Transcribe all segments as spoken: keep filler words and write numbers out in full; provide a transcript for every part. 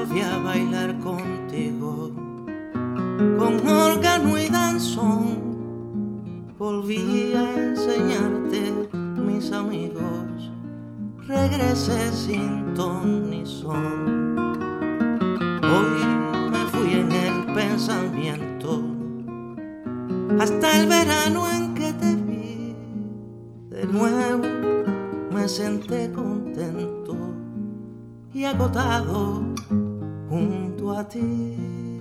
volví a bailar contigo, con órgano y danzón. Volví a enseñarte mis amigos, regresé sin ton ni son. Hoy me fui en el pensamiento hasta el verano en que te vi. De nuevo me senté contento y agotado junto a ti.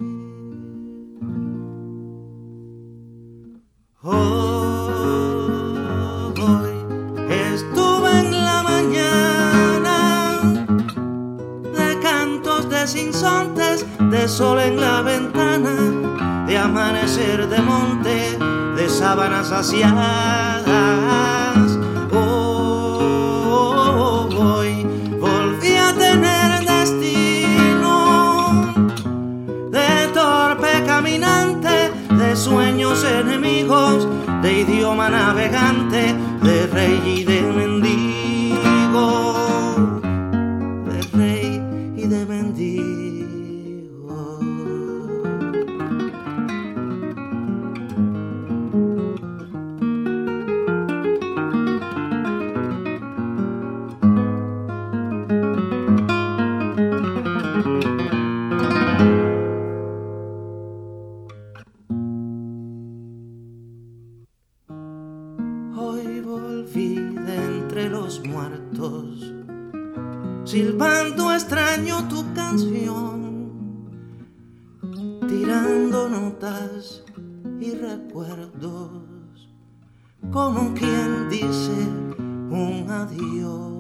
Hoy estuve en la mañana de cantos, de sinsontes, de sol en la ventana, de amanecer de monte, de sábanas saciadas. Hoy volví a tener destino de torpe caminante, de sueños enemigos, de idioma navegante, de rey y de mendigo, de rey y de mendigo. Hoy volví de entre los muertos, silbando extraño tu canción, tirando notas y recuerdos, como quien dice un adiós.